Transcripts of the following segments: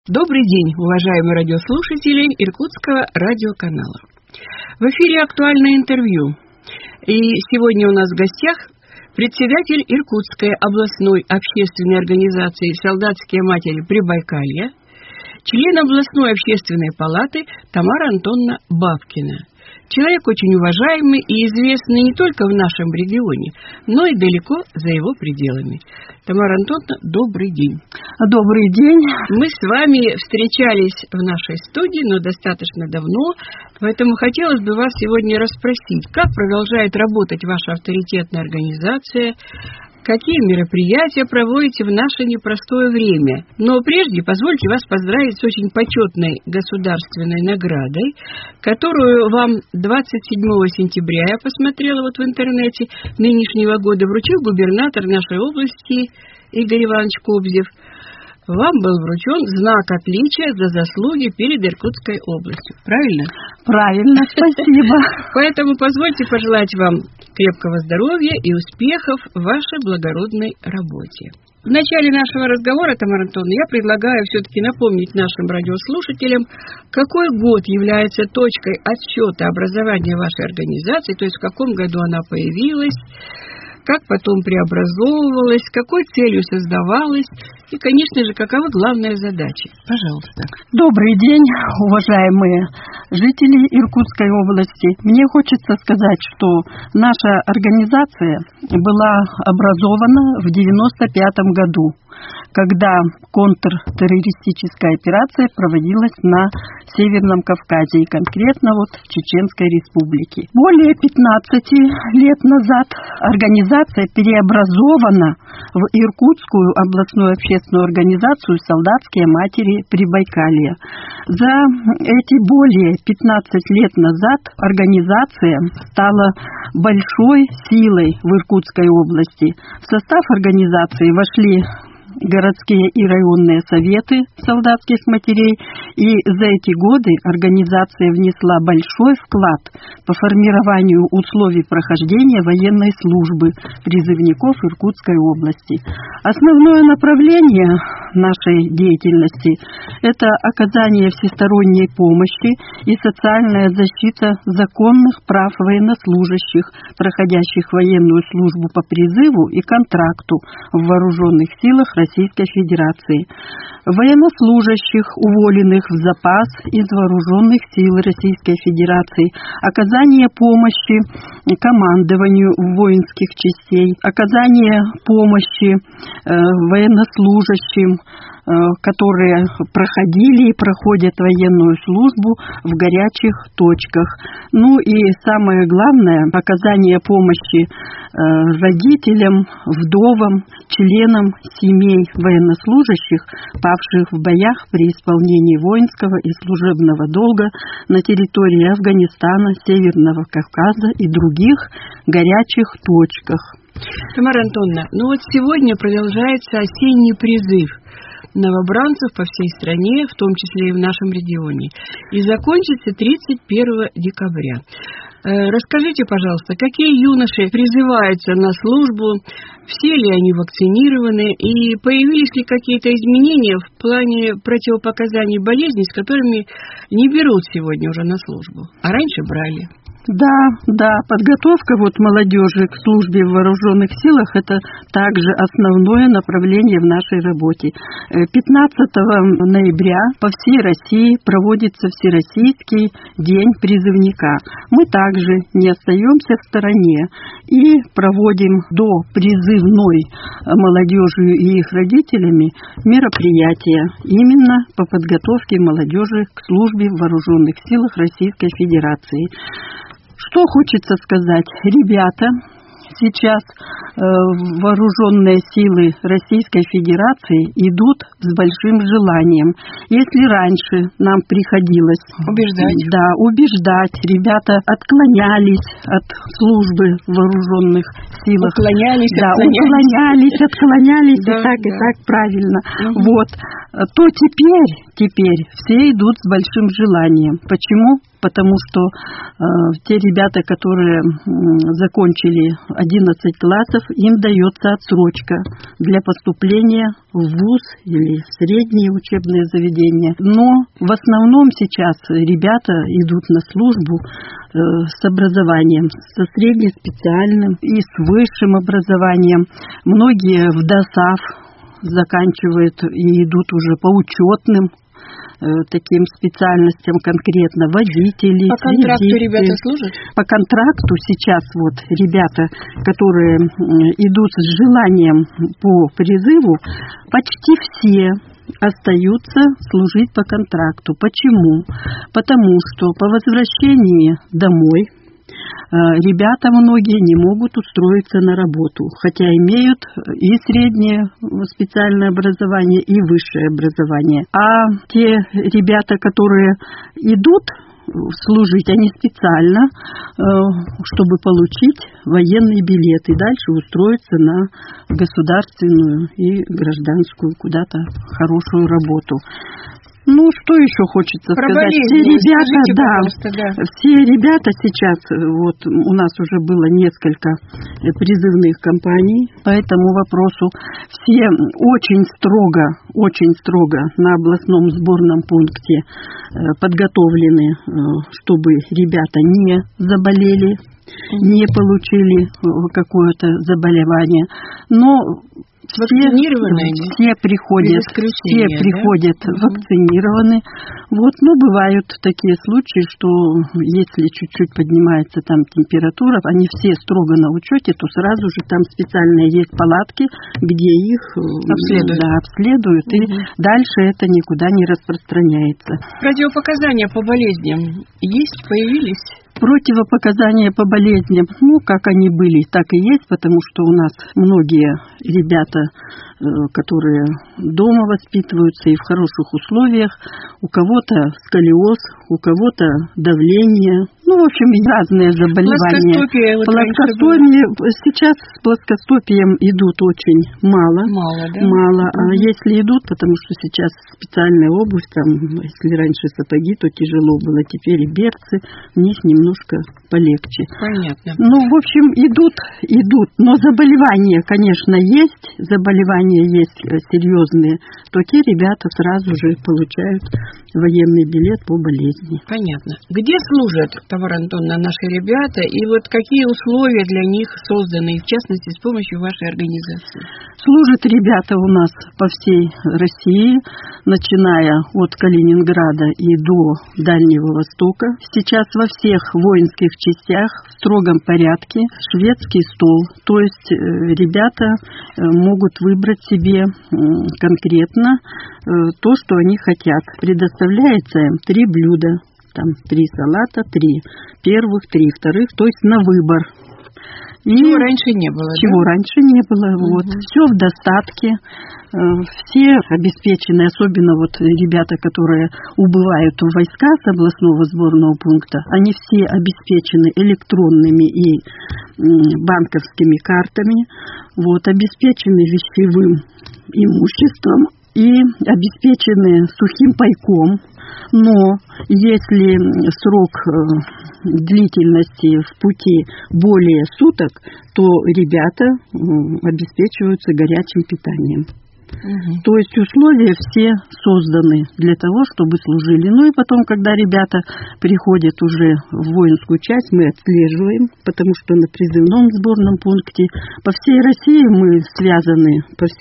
Добрый день, уважаемые радиослушатели Иркутского радиоканала. В эфире актуальное интервью. И сегодня у нас в гостях председатель Иркутской областной общественной организации «Солдатские матери Прибайкалья», член областной общественной палаты Тамара Антоновна Бабкина. Человек очень уважаемый и известный не только в нашем регионе, но и далеко за его пределами. Тамара Антоновна, добрый день. Добрый день. Мы с вами встречались в нашей студии, но достаточно давно, поэтому хотелось бы вас сегодня расспросить, как продолжает работать ваша авторитетная организация, какие мероприятия проводите в наше непростое время. Но прежде позвольте вас поздравить с очень почетной государственной наградой, которую вам 27 сентября, я посмотрела в интернете, нынешнего года вручил губернатор нашей области Игорь Иванович Кобзев. Вам был вручен знак отличия за заслуги перед Иркутской областью. Правильно? Правильно, спасибо. Поэтому позвольте пожелать вам крепкого здоровья и успехов в вашей благородной работе. В начале нашего разговора, Тамара Антоновна, я предлагаю все-таки напомнить нашим радиослушателям, какой год является точкой отсчета образования вашей организации, то есть в каком году она появилась, как потом преобразовывалась, с какой целью создавалась и, конечно же, каковы главные задачи. Пожалуйста. Добрый день, уважаемые жители Иркутской области. Мне хочется сказать, что наша организация была образована в 1995 году, когда контртеррористическая операция проводилась на Северном Кавказе и конкретно в Чеченской Республике. Более 15 лет назад организация переобразована в Иркутскую областную общественную организацию «Солдатские матери Прибайкалья». За эти более 15 лет назад организация стала большой силой в Иркутской области. В состав организации вошли городские и районные советы солдатских матерей, и за эти годы организация внесла большой вклад по формированию условий прохождения военной службы призывников Иркутской области. Основное направление нашей деятельности – это оказание всесторонней помощи и социальная защита законных прав военнослужащих, проходящих военную службу по призыву и контракту в вооруженных силах Российской Федерации, военнослужащих, уволенных в запас из вооруженных сил Российской Федерации, оказание помощи командованию воинских частей, оказание помощи военнослужащим, которые проходили и проходят военную службу в горячих точках. Ну и самое главное, оказание помощи родителям, вдовам, членам семей военнослужащих, павших в боях при исполнении воинского и служебного долга на территории Афганистана, Северного Кавказа и других горячих точках. Тамара Антоновна, сегодня продолжается осенний призыв новобранцев по всей стране, в том числе и в нашем регионе, и закончится 31 декабря. Расскажите, пожалуйста, какие юноши призываются на службу, все ли они вакцинированы, и появились ли какие-то изменения в плане противопоказаний болезней, с которыми не берут сегодня уже на службу, а раньше брали? Да, подготовка молодежи к службе в вооруженных силах – это также основное направление в нашей работе. 15 ноября по всей России проводится Всероссийский день призывника. Мы также не остаемся в стороне и проводим до призывной молодежью и их родителями мероприятия именно по подготовке молодежи к службе в вооруженных силах Российской Федерации. Что хочется сказать? Ребята, сейчас вооруженные силы Российской Федерации идут с большим желанием. Если раньше нам приходилось убеждать, ребята отклонялись от службы в вооруженных силах. Отклонялись, и так правильно. То теперь все идут с большим желанием. Почему? потому что те ребята, которые закончили 11 классов, им дается отсрочка для поступления в вуз или в средние учебные заведения. Но в основном сейчас ребята идут на службу с образованием, со среднеспециальным и с высшим образованием. Многие в ДОСААФ заканчивают и идут уже по учетным таким специальностям, конкретно водители. По контракту ребята служат? По контракту сейчас вот ребята, которые идут с желанием по призыву, почти все остаются служить по контракту. Почему? Потому что по возвращении домой ребята многие не могут устроиться на работу, хотя имеют и среднее специальное образование, и высшее образование. А те ребята, которые идут служить, они специально, чтобы получить военный билет и дальше устроиться на государственную и гражданскую куда-то хорошую работу. Ну, что еще хочется сказать? Все ребята, все ребята сейчас, вот у нас уже было несколько призывных кампаний по этому вопросу, все очень строго на областном сборном пункте подготовлены, чтобы ребята не заболели, не получили какое-то заболевание. Но все приходят вакцинированы. Вот, но бывают такие случаи, что если чуть-чуть поднимается там температура, они все строго на учете, то сразу же там специальные есть палатки, где их обследуют, и дальше это никуда не распространяется. Противопоказания по болезням есть, появились? Противопоказания по болезням, как они были, так и есть, потому что у нас многие ребята, которые дома воспитываются и в хороших условиях, у кого-то сколиоз, у кого-то давление, в общем, разные заболевания. Плоскостопие, сейчас с плоскостопием идут очень мало. Мало. А если идут, потому что сейчас специальная обувь, там, если раньше сапоги, то тяжело было, теперь и берцы, в них немножко полегче. Понятно. В общем, идут, но заболевания, конечно, есть, серьезные, то те ребята сразу же получают военный билет по болезни. Понятно. Где служат, Тамара Антоновна, наши ребята, и вот какие условия для них созданы, в частности, с помощью вашей организации? Служат ребята у нас по всей России, начиная от Калининграда и до Дальнего Востока. Сейчас во всех воинских частях в строгом порядке шведский стол, то есть ребята могут выбрать себе конкретно то, что они хотят. Предоставляется им 3 блюда, там 3 салата, 3 первых, 3 вторых, то есть на выбор. Чего раньше не было, раньше не было, Все в достатке, все обеспечены, особенно ребята, которые убывают в войска с областного сборного пункта, они все обеспечены электронными и банковскими картами, обеспечены вещевым имуществом и обеспечены сухим пайком. Но если срок длительности в пути более суток, то ребята обеспечиваются горячим питанием. То есть условия все созданы для того, чтобы служили. И потом, когда ребята приходят уже в воинскую часть, мы отслеживаем, потому что на призывном сборном пункте по всей России мы связаны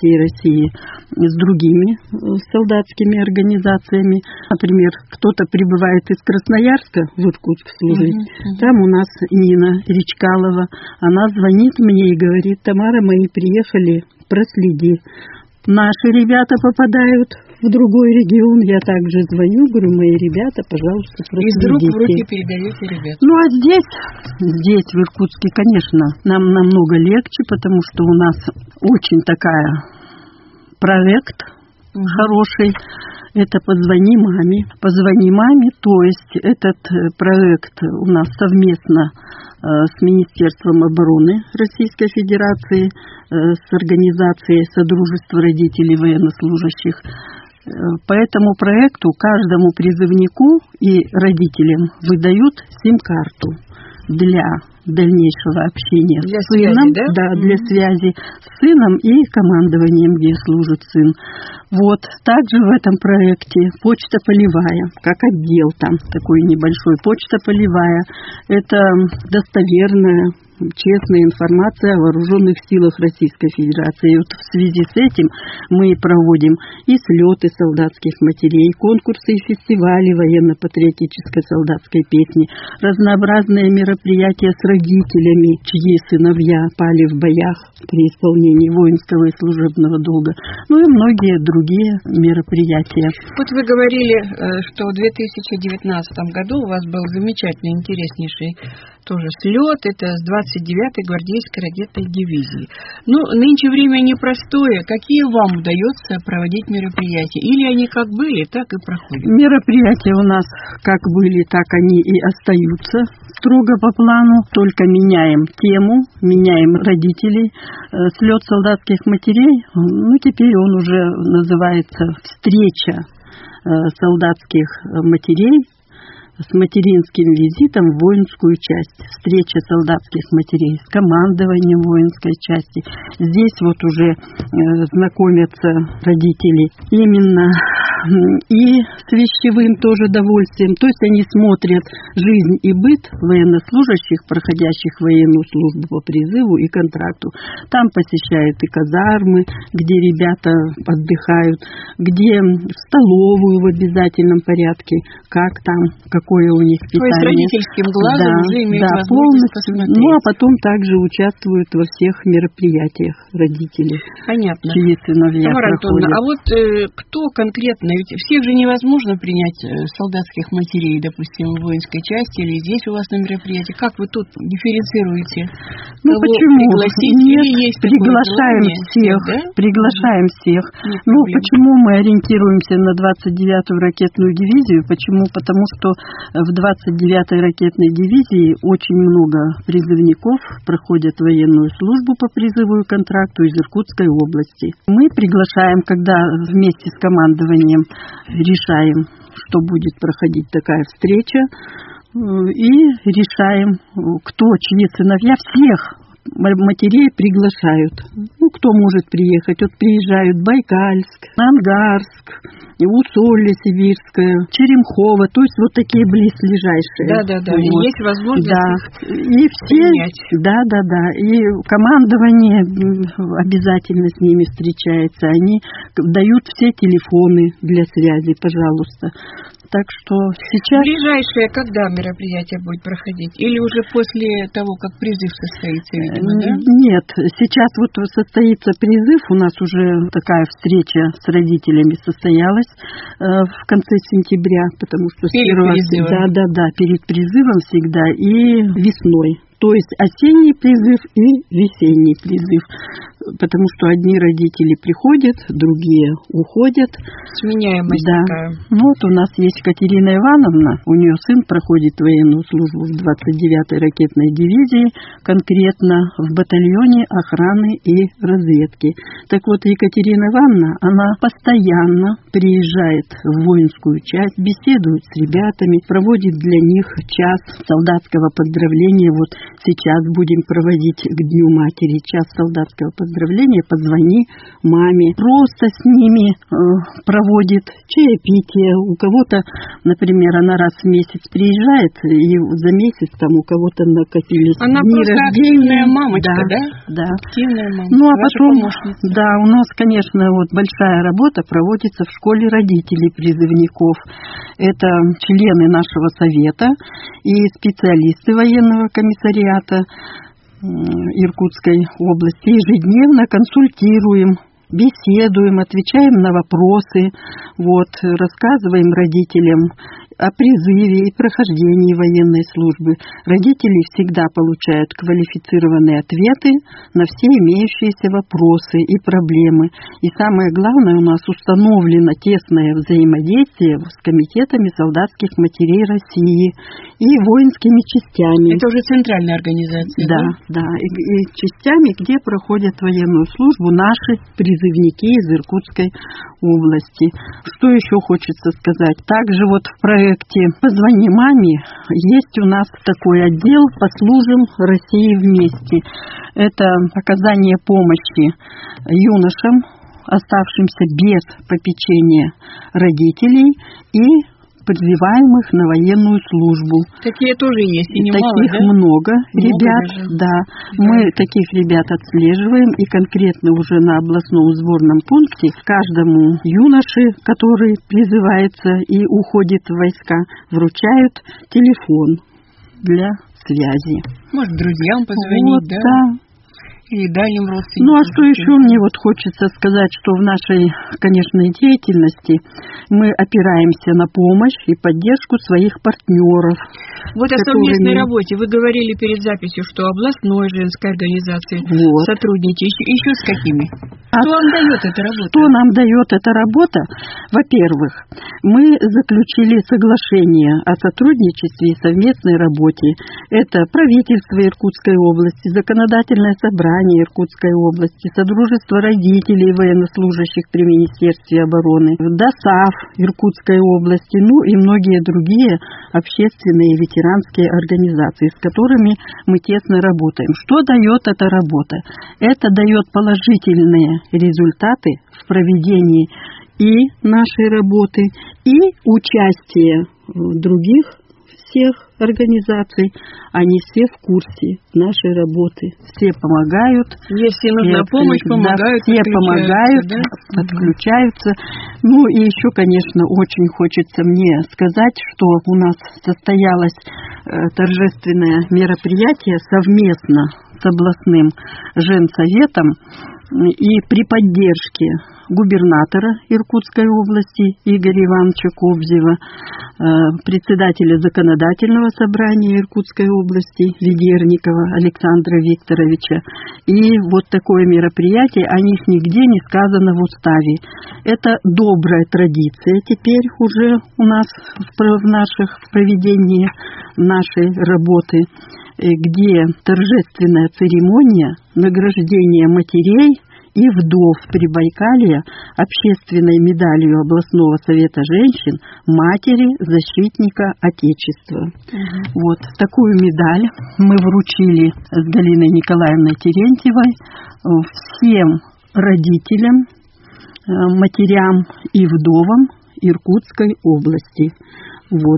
с другими солдатскими организациями. Например, кто-то прибывает из Красноярска в Иркутск служить. Там у нас Нина Речкалова. Она звонит мне и говорит: Тамара, мои приехали, проследи. Наши ребята попадают в другой регион, я также звоню, говорю: мои ребята, пожалуйста, проследите. Из рук в руки передаете ребят. А здесь, в Иркутске, конечно, нам намного легче, потому что у нас очень проект хороший. Это «Позвони маме». «Позвони маме», то есть этот проект у нас совместно с Министерством обороны Российской Федерации, с организацией Содружества родителей военнослужащих. По этому проекту каждому призывнику и родителям выдают сим-карту для дальнейшего общения для с сыном, связи, да? Для связи с сыном и командованием, где служит сын. Вот. Также в этом проекте почта полевая, как отдел там такой небольшой. Почта полевая – это достоверная, честная информация о вооруженных силах Российской Федерации. И вот в связи с этим мы проводим и слеты солдатских матерей, конкурсы и фестивали военно-патриотической солдатской песни, разнообразные мероприятия с родителями, чьи сыновья пали в боях при исполнении воинского и служебного долга, ну и многие другие мероприятия. Вот вы говорили, что в 2019 году у вас был замечательный, интереснейший тоже слет, это с 29-й гвардейской ракетной дивизии. Ну, нынче время непростое. Какие вам удается проводить мероприятия? Или они как были, так и проходят? Мероприятия у нас как были, так они и остаются строго по плану. Только меняем тему, меняем родителей. Слет солдатских матерей, ну, теперь он уже называется «Встреча солдатских матерей с материнским визитом в воинскую часть. Встреча солдатских матерей с командованием воинской части. Здесь вот уже знакомятся родители именно и с вещевым тоже довольствием. То есть они смотрят жизнь и быт военнослужащих, проходящих военную службу по призыву и контракту. Там посещают и казармы, где ребята отдыхают, где в столовую в обязательном порядке, как там, какое у них питание. То есть родительским глазом уже имеют возможность посмотреть. Ну, а потом также участвуют во всех мероприятиях родители. Понятно. Чьи сыновья Тамара проходят. Антоновна, а вот кто конкретно, ведь всех же невозможно принять солдатских матерей, допустим, в воинской части или здесь у вас на мероприятии. Как вы тут дифференцируете? Ну, почему? Пригласить? Нет, или есть приглашаем всех. Да? Приглашаем всех. Нет Ну, проблем. почему мы ориентируемся на 29-ю ракетную дивизию? Почему? Потому что в 29-й ракетной дивизии очень много призывников проходят военную службу по призыву и контракту из Иркутской области. Мы приглашаем, когда вместе с командованием решаем, что будет проходить такая встреча, и решаем, кто, чьи сыновья, всех матерей приглашают. Ну, кто может приехать? Вот приезжают Байкальск, Ангарск, Усолье Сибирское, Черемхово, то есть вот такие близлежащие. Да. Вот. Есть возможность и все, принять. Да. И командование обязательно с ними встречается. Они дают все телефоны для связи, пожалуйста. Так что сейчас... Ближайшее когда мероприятие будет проходить? Или уже после того, как призыв состоится, видимо, да? Нет, сейчас вот состоится призыв, у нас уже такая встреча с родителями состоялась в конце сентября, потому что перед призывом. Да, перед призывом всегда и весной. То есть осенний призыв и весенний призыв. Потому что одни родители приходят, другие уходят. Сменяемость такая. Ну вот у нас есть Катерина Ивановна, у нее сын проходит военную службу в 29-й ракетной дивизии, конкретно в батальоне охраны и разведки. Так вот, Екатерина Ивановна, она постоянно приезжает в воинскую часть, беседует с ребятами, проводит для них час солдатского поздравления. Вот сейчас будем проводить к Дню матери час солдатского поздравления. Позвони маме. Просто с ними проводит чаепитие. У кого-то, например, она раз в месяц приезжает, и за месяц там у кого-то накопились она дни просто рождения. активная мамочка, да? Да. Активная мама. Ну, а ваша потом, помощница. да, у нас, конечно, вот большая работа проводится в школе родителей призывников. Это члены нашего совета и специалисты военного комиссариата Иркутской области. Ежедневно консультируем, беседуем, отвечаем на вопросы, вот, рассказываем родителям о призыве и прохождении военной службы. Родители всегда получают квалифицированные ответы на все имеющиеся вопросы и проблемы. И самое главное, у нас установлено тесное взаимодействие с комитетами солдатских матерей России и воинскими частями. Это уже центральная организация, да? Да, и частями, где проходят военную службу наши призывники из Иркутской области. Что еще хочется сказать? Также вот в проекте «Позвони маме» есть у нас такой отдел «Послужим России вместе». Это оказание помощи юношам, оставшимся без попечения родителей и призываемых на военную службу. Такие тоже есть, и немало, таких да? много ребят, даже. да. Мы таких ребят отслеживаем, и конкретно уже на областном сборном пункте каждому юноше, который призывается и уходит в войска, вручают телефон для связи. Может, друзьям позвонить, вот, да? И дальним родственникам. Ну, а что еще мне вот хочется сказать, что в нашей, конечно, деятельности мы опираемся на помощь и поддержку своих партнеров. Вот о совместной работе. Вы говорили перед записью, что областной женской организации сотрудничаете. Еще с какими? Что вам дает эта работа? Что нам дает эта работа? Во-первых, мы заключили соглашение о сотрудничестве и совместной работе. Это правительство Иркутской области, законодательное собрание Иркутской области, Содружество родителей военнослужащих при Министерстве обороны, ДОСААФ Иркутской области, ну и многие другие общественные и ветеранские организации, с которыми мы тесно работаем. Что дает эта работа? Это дает положительные результаты в проведении и нашей работы, и участие других всех организаций, они все в курсе нашей работы. Все помогают. Если нужна помощь, помогают. Да, все помогают, да? Подключаются. Ну и еще, конечно, очень хочется мне сказать, что у нас состоялось торжественное мероприятие совместно с областным женсоветом и при поддержке губернатора Иркутской области Игоря Ивановича Кобзева, председателя законодательного собрания Иркутской области Ведерникова Александра Викторовича. И вот такое мероприятие, о них нигде не сказано в уставе. Это добрая традиция теперь уже у нас в проведении нашей работы, где торжественная церемония награждения матерей и вдов Прибайкалья общественной медалью областного совета женщин матери защитника Отечества. Вот такую медаль мы вручили с Галиной Николаевной Терентьевой всем родителям, матерям и вдовам Иркутской области. Вот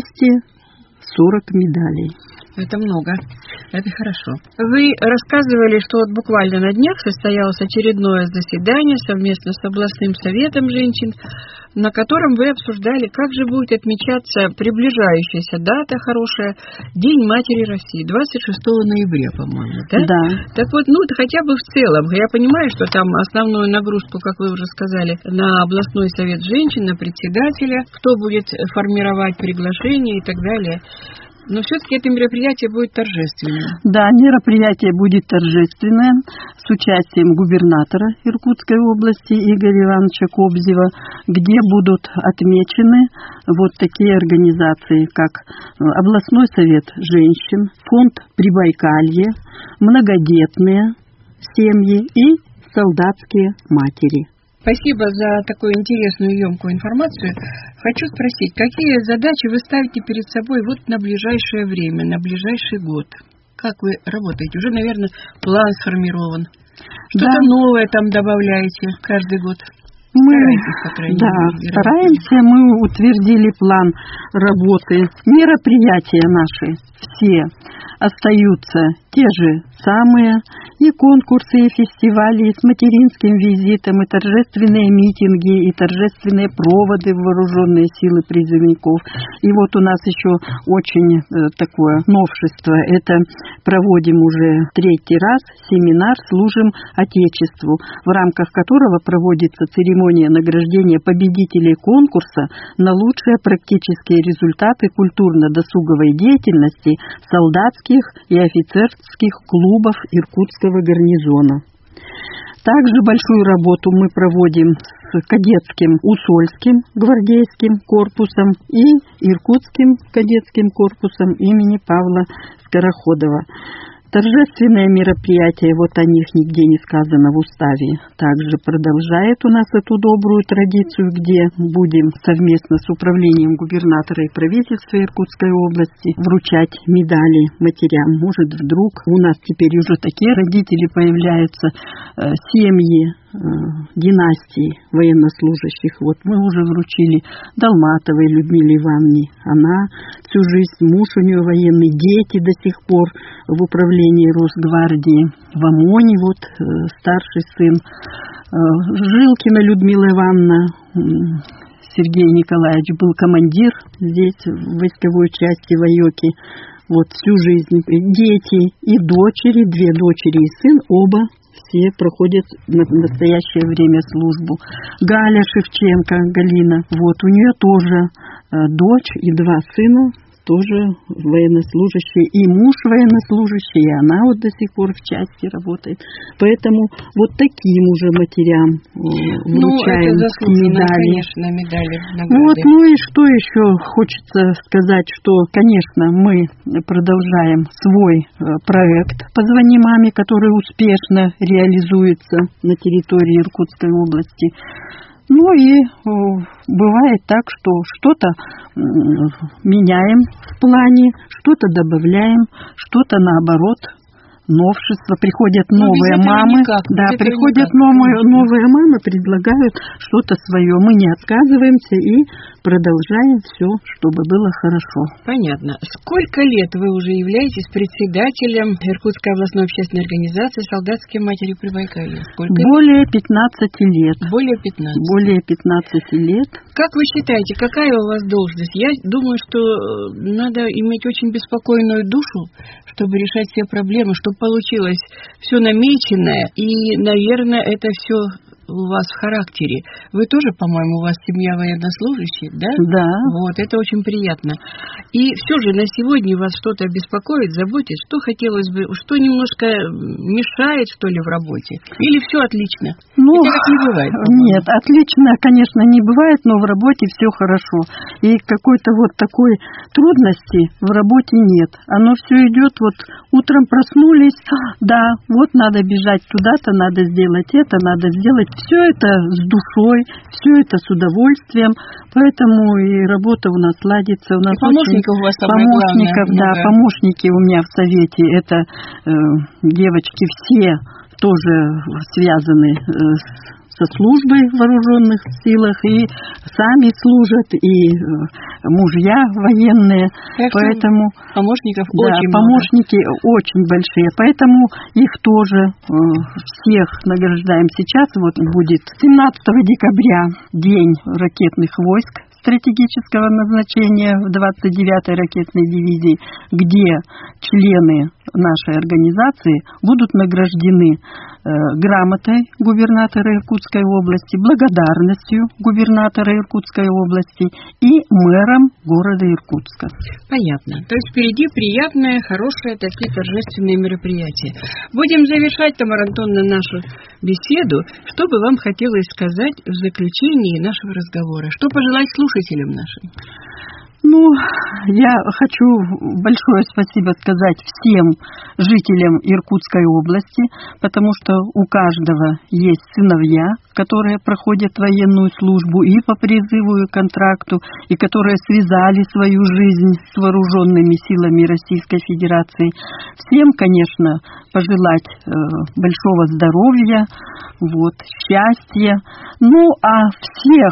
240 медалей. Это много. Это хорошо. Вы рассказывали, что вот буквально на днях состоялось очередное заседание совместно с областным советом женщин, на котором вы обсуждали, как же будет отмечаться приближающаяся дата хорошая, День Матери России, 26 ноября, по-моему, да? Да. Так вот, ну, хотя бы в целом. Я понимаю, что там основную нагрузку, как вы уже сказали, на областной совет женщин, на председателя, кто будет формировать приглашение и так далее. Но все-таки это мероприятие будет торжественное. Да, мероприятие будет торжественное с участием губернатора Иркутской области Игоря Ивановича Кобзева, где будут отмечены вот такие организации, как областной совет женщин, фонд Прибайкалье, многодетные семьи и солдатские матери. Спасибо за такую интересную и емкую информацию. Хочу спросить, какие задачи вы ставите перед собой вот на ближайшее время, на ближайший год? Как вы работаете? Уже, наверное, план сформирован. Что-то новое там добавляете каждый год? Стараемся. Мы утвердили план работы. Мероприятия наши все остаются те же самые, и конкурсы, и фестивали, и с материнским визитом, и торжественные митинги, и торжественные проводы в вооруженные силы призывников. И вот у нас еще очень такое новшество. Это проводим уже 3-й раз семинар «Служим Отечеству», в рамках которого проводится церемония награждения победителей конкурса на лучшие практические результаты культурно-досуговой деятельности солдатских и офицерских клубов Иркутского гарнизона. Также большую работу мы проводим с кадетским Усольским гвардейским корпусом и Иркутским кадетским корпусом имени Павла Скороходова. Торжественные мероприятия, вот о них нигде не сказано в уставе, также продолжает у нас эту добрую традицию, где будем совместно с управлением губернатора и правительства Иркутской области вручать медали матерям. Может, вдруг у нас теперь уже такие родители появляются, семьи, династии военнослужащих. Вот мы уже вручили Долматовой Людмиле Ивановне. Она всю жизнь, муж у нее военный, дети до сих пор в управлении Росгвардии. В ОМОНе вот старший сын. Жилкина Людмила Ивановна, Сергей Николаевич был командир здесь в войсковой части Вайоки. Вот всю жизнь. Дети и дочери, 2 дочери и сын, оба все проходят в настоящее время службу. Галя Шевченко, Галина, вот у нее тоже дочь и 2 сына, тоже военнослужащие, и муж военнослужащий, и она вот до сих пор в части работает. Поэтому вот таким уже матерям вручаем медали. Конечно, медали, награды. Вот, ну и что еще хочется сказать, что, конечно, мы продолжаем свой проект «Позвони маме», который успешно реализуется на территории Иркутской области. Ну и бывает так, что что-то меняем в плане, что-то добавляем, что-то наоборот. Новшества, приходят новые мамы, приходят новые мамы, предлагают что-то свое. Мы не отказываемся и продолжаем все, чтобы было хорошо. Понятно. Сколько лет вы уже являетесь председателем Иркутской областной общественной организации «Солдатские матери Прибайкалья»? Более 15 лет. Более 15. Более 15 лет. Как вы считаете, какая у вас должность? Я думаю, что надо иметь очень беспокойную душу, чтобы решать все проблемы, чтобы получилось все намеченное, и, наверное, это все у вас в характере. Вы тоже, по-моему, у вас семья военнослужащих, да? Да. Вот, это очень приятно. И все же на сегодня вас что-то беспокоит, заботит? Что хотелось бы, что немножко мешает, что ли, в работе? Или все отлично? Ну, это как не бывает, по-моему. Нет, отлично, конечно, не бывает, но в работе все хорошо. И какой-то вот такой трудности в работе нет. Оно все идет, вот утром проснулись, да, вот надо бежать туда-то, надо сделать это, надо сделать. Все это с душой, все это с удовольствием, поэтому и работа у нас ладится. У нас и помощников у вас самое помощников, главное. Да, помощники у меня в совете. Это девочки все тоже связаны со службой в вооруженных силах и сами служат, и мужья военные, поэтому помощников очень помощники много. Очень большие, поэтому их тоже всех награждаем. Сейчас вот будет 17 декабря День ракетных войск стратегического назначения в 29-й ракетной дивизии, где члены нашей организации будут награждены грамотой губернатора Иркутской области, благодарностью губернатора Иркутской области и мэром города Иркутска. Понятно. То есть впереди приятные, хорошие такие торжественные мероприятия. Будем завершать, Тамара Антоновна, нашу беседу. Что бы вам хотелось сказать в заключении нашего разговора? Что пожелать слушателям нашим? Ну, я хочу большое спасибо сказать всем жителям Иркутской области, потому что у каждого есть сыновья, которые проходят военную службу и по призыву и контракту, и которые связали свою жизнь с вооруженными силами Российской Федерации. Всем, конечно, пожелать большого здоровья, вот, счастья. Ну, а всех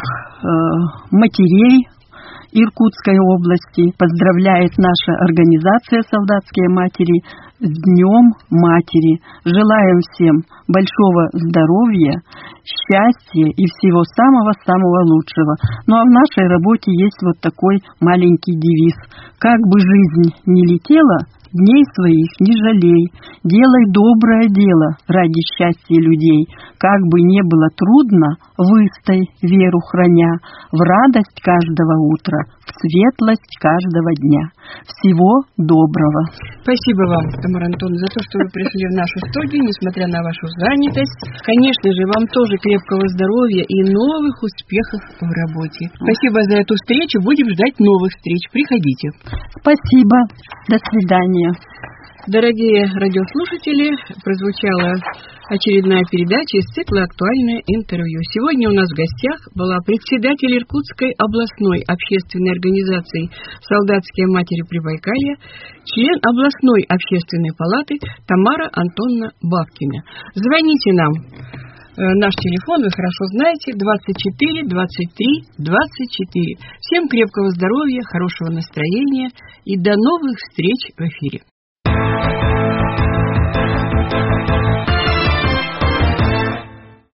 матерей Иркутской области поздравляет наша организация «Солдатские матери» с Днем Матери. Желаем всем большого здоровья, счастья и всего самого-самого лучшего. Ну а в нашей работе есть вот такой маленький девиз. Как бы жизнь ни летела, дней своих не жалей, делай доброе дело ради счастья людей. Как бы не было трудно, выстой веру храня, в радость каждого утра, в светлость каждого дня. Всего доброго. Спасибо вам, Тамара Антоновна, за то, что вы пришли в нашу студию, несмотря на вашу занятость. Конечно же, вам тоже крепкого здоровья и новых успехов в работе. Спасибо за эту встречу. Будем ждать новых встреч. Приходите. Спасибо. До свидания. Дорогие радиослушатели, прозвучала очередная передача из цикла «Актуальное интервью». Сегодня у нас в гостях была председатель Иркутской областной общественной организации «Солдатские матери Прибайкалья», член областной общественной палаты Тамара Антоновна Бабкина. Звоните нам. Наш телефон вы хорошо знаете, 24 23 24. Всем крепкого здоровья, хорошего настроения и до новых встреч в эфире.